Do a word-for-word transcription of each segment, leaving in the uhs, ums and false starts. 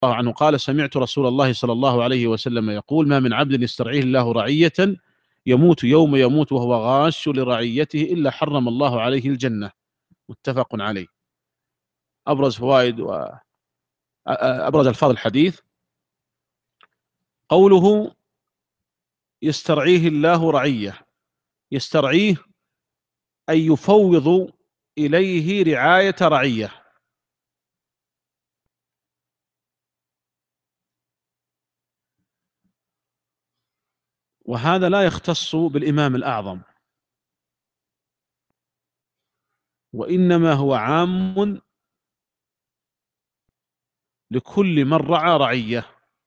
الله عنه قال: سمعت رسول الله صلى الله عليه وسلم يقول: ما من عبد يسترعيه الله رعية يموت يوم يموت وهو غاش لرعيته إلا حرم الله عليه الجنة. متفق عليه. أبرز فوائد وأبرز ألفاظ الحديث قوله: يسترعيه الله رعية. يسترعيه أي يفوض إليه رعاية رعية. وهذا لا يختص بالإمام الأعظم، وإنما هو عام لكل من رعى رعية،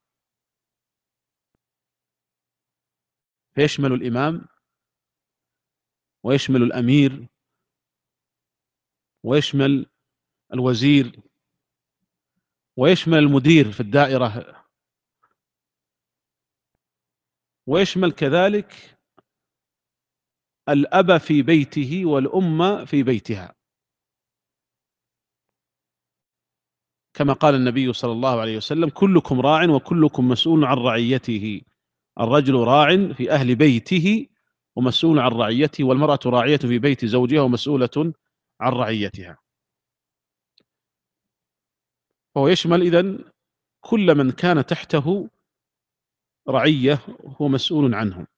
فيشمل الإمام ويشمل الأمير ويشمل الوزير ويشمل المدير في الدائرة، ويشمل كذلك الأب في بيته والأم في بيتها، كما قال النبي صلى الله عليه وسلم: كلكم راع وكلكم مسؤول عن رعيته. الرجل راع في أهل بيته ومسؤول عن رعيته، والمرأة راعية في بيت زوجها ومسؤولة عن رعيتها. فهو يشمل إذن كل من كان تحته رعية هو مسؤول عنهم.